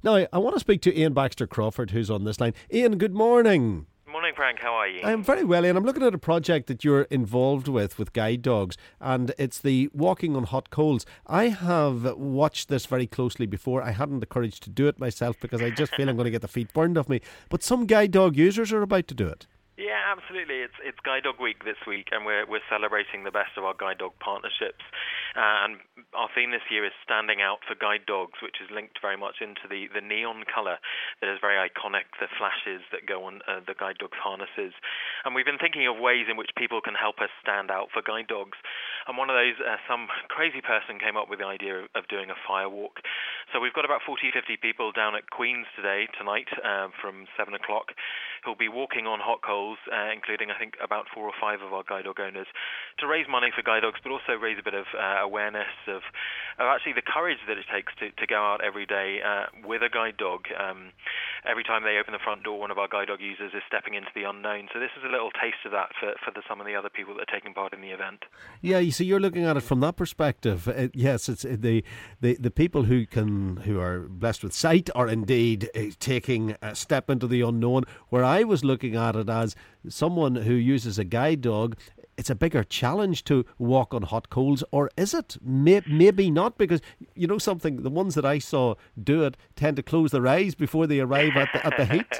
Now, I want to speak to Ian Baxter Crawford, who's on this line. Ian, good morning. Morning, Frank. How are you? I'm very well, Ian. I'm looking at a project that you're involved with guide dogs, and it's the walking on hot coals. I have watched this very closely before. I hadn't the courage to do it myself because I just feel I'm going to get the feet burned off me. But some guide dog users are about to do it. Yeah, absolutely. It's Guide Dog Week this week, and we're celebrating the best of our guide dog partnerships. And our theme this year is Standing Out for Guide Dogs, which is linked very much into the neon colour that is very iconic, the flashes that go on the guide dogs' harnesses. And we've been thinking of ways in which people can help us stand out for guide dogs. And one of those, some crazy person came up with the idea of doing a fire walk. So we've got about 40, 50 people down at Queen's tonight, from 7 o'clock, who'll be walking on hot coals, including, I think, about 4 or 5 of our guide dog owners, to raise money for guide dogs, but also raise a bit of awareness of actually the courage that it takes to go out every day with a guide dog. Every time they open the front door, one of our guide dog users is stepping into the unknown. So this is a little taste of that for some of the other people that are taking part in the event. Yeah, you see, you're looking at it from that perspective. Yes, it's the people who are blessed with sight are indeed taking a step into the unknown. Where I was looking at it as someone who uses a guide dog, it's a bigger challenge to walk on hot coals, or is it? Maybe not, because you know something, the ones that I saw do it tend to close their eyes before they arrive at the heat.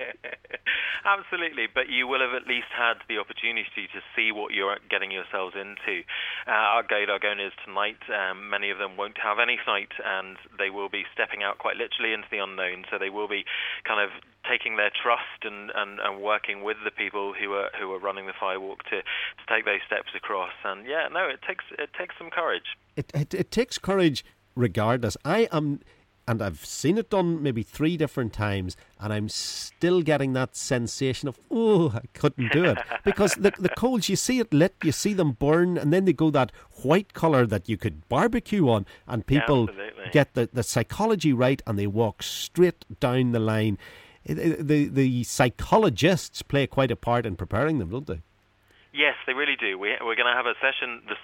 Absolutely, but you will have at least had the opportunity to see what you're getting yourselves into. Our guide dog owners tonight, many of them won't have any sight, and they will be stepping out quite literally into the unknown. So they will be kind of taking their trust and working with the people who are running the firewalk to take those steps across. And yeah, no, it takes some courage. It takes courage, regardless. And I've seen it done maybe 3 different times, and I'm still getting that sensation of, I couldn't do it. Because the coals, you see it lit, you see them burn, and then they go that white colour that you could barbecue on, and people get the psychology right, and they walk straight down the line. The psychologists play quite a part in preparing them, don't they? Yes, they really do. We're going to have a session this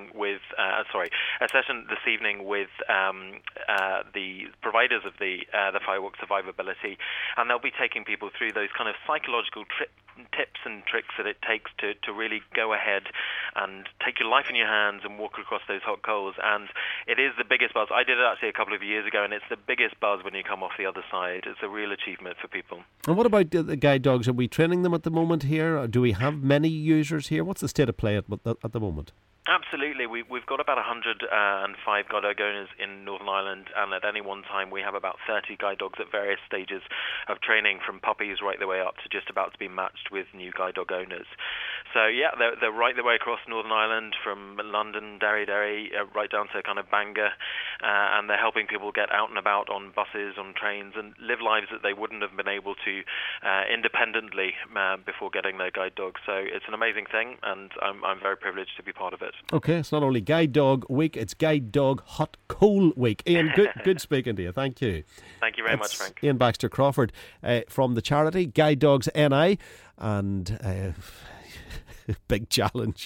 evening with the providers of the Firewalk Survivability, and they'll be taking people through those kind of psychological tips and tricks that it takes to really go ahead and take your life in your hands and walk across those hot coals. And it is the biggest buzz. I did it actually a couple of years ago, and it's the biggest buzz when you come off the other side. It's a real achievement for people. And what about the guide dogs? Are we training them at the moment here? Or do we have many users here? What's the state of play at the moment? Absolutely. We've got about 105 guide dog owners in Northern Ireland, and at any one time we have about 30 guide dogs at various stages of training, from puppies right the way up to just about to be matched with new guide dog owners. So yeah, they're right the way across Northern Ireland, from London, Derry, right down to kind of Bangor, and they're helping people get out and about on buses, on trains, and live lives that they wouldn't have been able to independently before getting their guide dog. So it's an amazing thing, and I'm very privileged to be part of it. Okay, it's not only Guide Dog Week, it's Guide Dog Hot Coal Week. Ian, good speaking to you. Thank you. Thank you very much, Frank. Ian Baxter Crawford from the charity Guide Dogs NI, and big challenge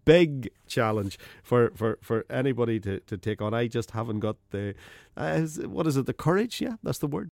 for anybody to take on. I just haven't got the the courage. Yeah, that's the word.